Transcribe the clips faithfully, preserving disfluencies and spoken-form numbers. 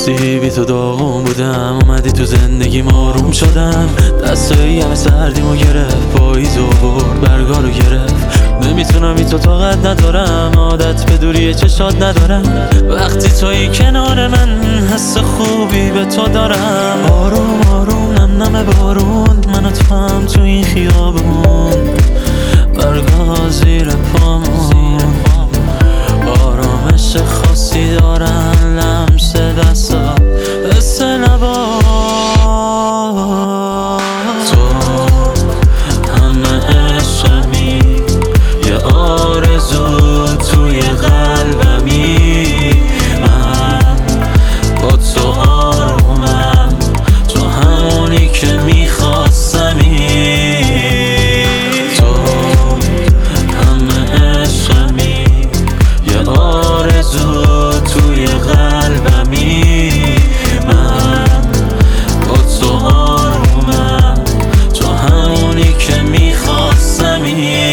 خواستی بی تو داغون بودم، اومدی تو زندگی آروم شدم. دستایی همه سردیمو گرفت، پاییزو برد برگارو گرفت. نمیتونم بی تو طاقت ندارم، عادت به دوری چشات ندارم. وقتی توی کنار من حس خوبی به تو دارم. آروم آروم نم نم بارون، من و تو هم تو این خیابون، برگا زیر پامون. آرامش خاصی دارن لمس دستا، حس لبا. تو همه عشقمی، یه آرزو توی قلبمی. من با تو آرومم، تو همونی که میخواستمی. تو همه عشقمی، یه آرزو توی قلبمی. من با تو آرومم، تو همونی که میخواستمی.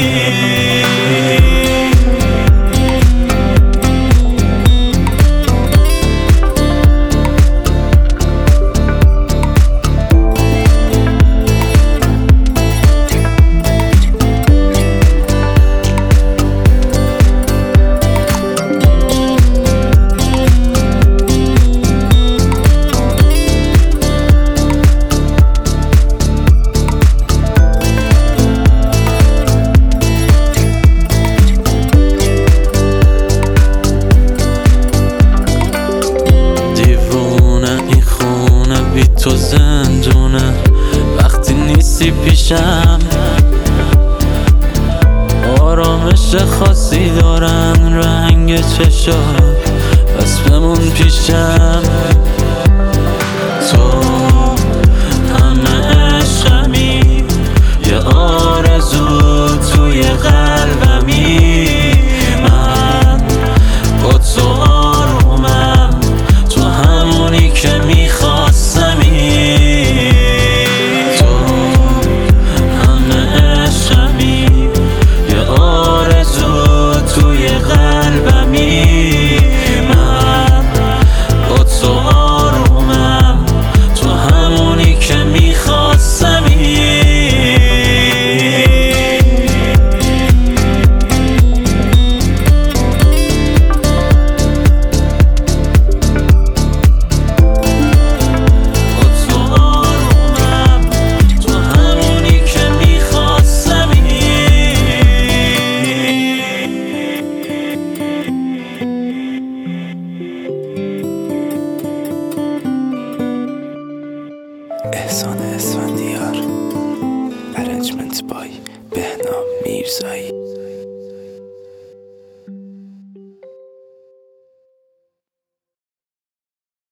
تو زندونه وقتی نیستی پیشم، آرامش خاصی دارن رنگ چشات، بس بمون پیشم. تو همه عشقمی، یه آرزو توی قلبمی. من با تو آرومم، تو همونی که میخواستمی. توی قلبمی من با تو آرومم، تو همونی که میخواستمی. احسان اسفندیار، ارنجمنت بای بهنام میرزایی.